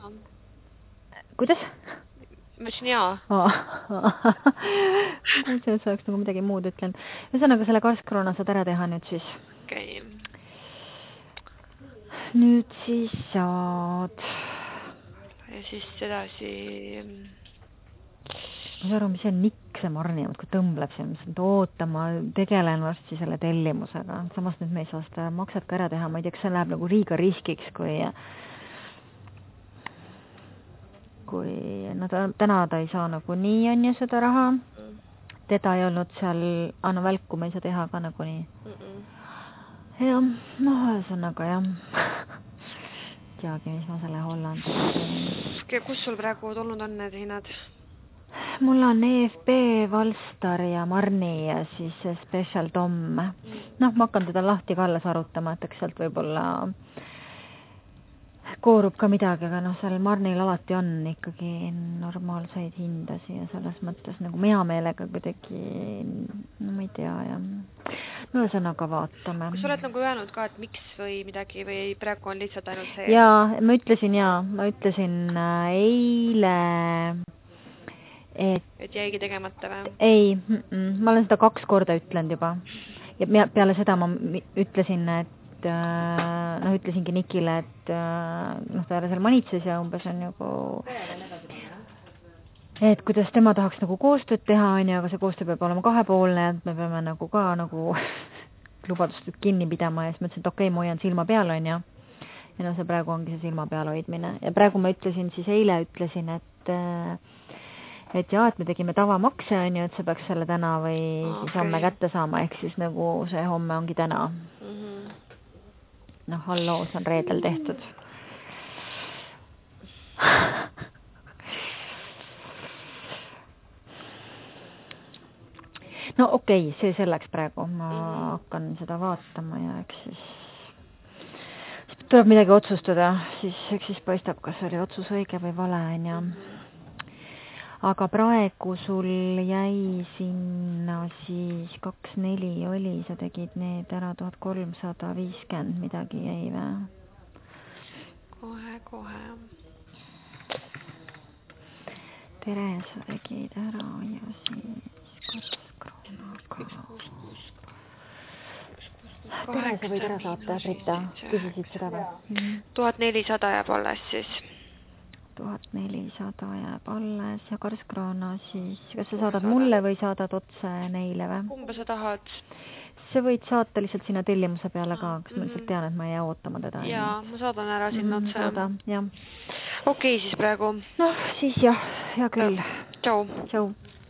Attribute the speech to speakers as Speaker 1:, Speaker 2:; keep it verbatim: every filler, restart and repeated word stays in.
Speaker 1: Kuidas?
Speaker 2: Ma ütlesin jaa.
Speaker 1: Selles oleks nagu midagi muud ütlen. Ühesõnaga selle karskroona saad ära teha nüüd siis.
Speaker 2: Okei.
Speaker 1: Nüüd siis saad.
Speaker 2: Ja siis edasi.
Speaker 1: Ma saa aru, mis see on nikk, see Marni, kui tõmbleb see, mis on ootama, tegelen varsti selle tellimusega. Samas nüüd me ei saa seda maksed ka ära teha. Ma ei tea, kas see läheb nagu liiga riskiks, kui kui no ta, täna ta ei saa nagu nii on ju seda raha. Teda ei olnud seal, anna välku, ma ei saa teha ka nagu nii. Mm -mm. Ja, noh, ühesõnaga jah. Teagi, mis ma selle Hollandi.
Speaker 2: Kus sul praegu tulnud on need hinnad?
Speaker 1: Mul on E F B, Valstar ja Marni ja siis Special Tom. Mm. Noh, ma hakkan teda lahti ka alles arutama, et eks sealt võib-olla koorub ka midagi, aga noh, seal Marnil alati on ikkagi normaalseid hindasi ja selles mõttes nagu hea meelega kuidagi, no ma ei tea ja no ühesõnaga vaatame.
Speaker 2: Kas sa oled nagu öelnud ka, et miks või midagi või praegu on lihtsalt ainult see?
Speaker 1: Jaa, ma ütlesin jaa, ma ütlesin eile, et
Speaker 2: et jäigi tegemata või?
Speaker 1: Ei, mm -mm, ma olen seda kaks korda ütlenud juba ja peale seda ma ütlesin, et noh, ütlesingi Nikile, et noh, ta seal manitses ja umbes on nagu et kuidas tema tahaks nagu koostööd teha, on ju, aga see koostöö peab olema kahepoolne, et me peame nagu ka nagu lubadust kinni pidama ja siis ma ütlesin, et okei, ma hoian silma peal, on ju. Ja no see praegu ongi see silma peal hoidmine. Ja praegu ma ütlesin, siis eile ütlesin, et et jaa, et me tegime tavamakse, on ju, et see peaks selle täna või okay. siis homme kätte saama, ehk siis nagu see homme ongi täna. Mm -hmm. Noh, halloo, see on reedel tehtud. No okei, okay, see selleks praegu. Ma mm-hmm. hakkan seda vaatama ja eks siis, siis tuleb midagi otsustada. Siis, eks siis paistab, kas oli otsus õige või vale, on ju. Aga praegu sul jäi sinna siis kaks neli oli, sa tegid need ära tuhat kolmsada viiskümmend midagi jäi või?
Speaker 2: Kohe, kohe.
Speaker 1: Tere, sa tegid ära ja siis korskronaga. Tere, sa võid ära saata, Brita, küsisid seda või?
Speaker 2: tuhat nelisada jääb alles siis.
Speaker 1: tuhat nelisada jääb alles ja karskroona siis, kas sa saadad mulle või saadad otse neile või?
Speaker 2: Kumba sa tahad?
Speaker 1: Sa võid saata lihtsalt sinna tellimuse peale ka, kas ma lihtsalt tean, et ma ei jää ootama teda.
Speaker 2: Jaa, ma saadan ära sinna otse.
Speaker 1: Saada, jah.
Speaker 2: Okei, siis praegu.
Speaker 1: Noh, siis jah, hea küll.
Speaker 2: Tšau.
Speaker 1: Tšau.